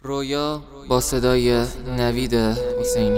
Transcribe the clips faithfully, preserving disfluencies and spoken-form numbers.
رویا با صدای نوید حسینی.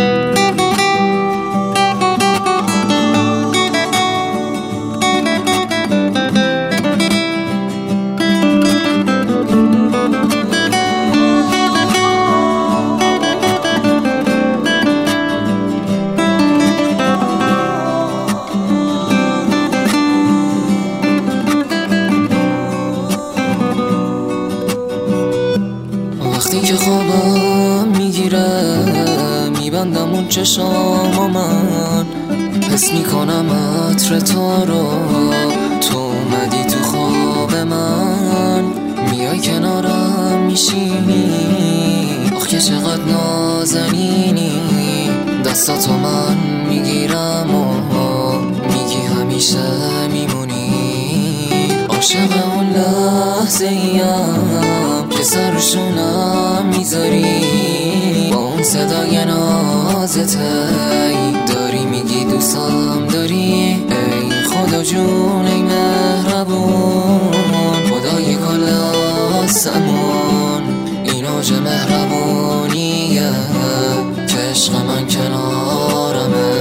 وقتی که خوابم میگیره میبندم اون چشام و من حس میکنم عطر تو رو، تو اومدی تو خواب من، میای کنارم میشینی، آخ که چقدر نازنینی، دستاتو من میگیرم و میگی همیشه میمونی، عاشق اون لحظه ایم که سرشونم میذاری، با اون صدای نازته داری میگی دوستم داری، ای خدا جون ای مهربون، خدای کل آسمون، این اوج مهربونیه که عشق من کنارمه.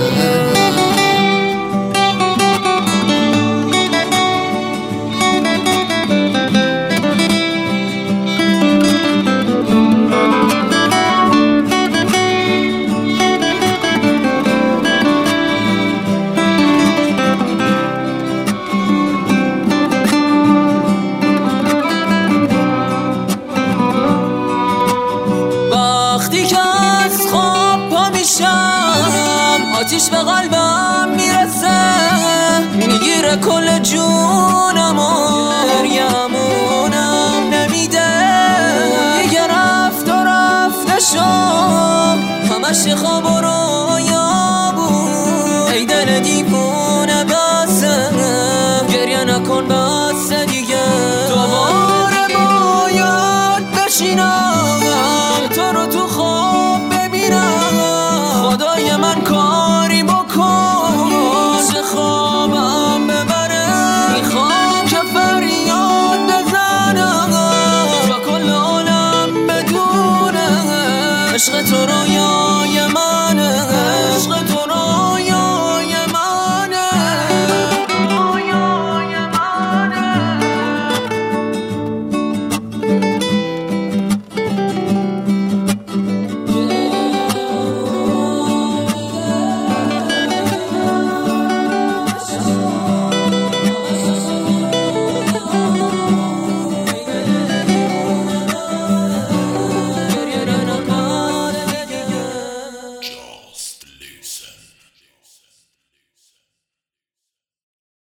آتیش به قلبم میرسه، میگیره کل جونم و گریه‌مونم نمیده، دیگه رفت و رفته شد همش خواب و رویا بود، ای دل دیوونه بسه گریه نکن بسه دیگه، دوباره باید بشینم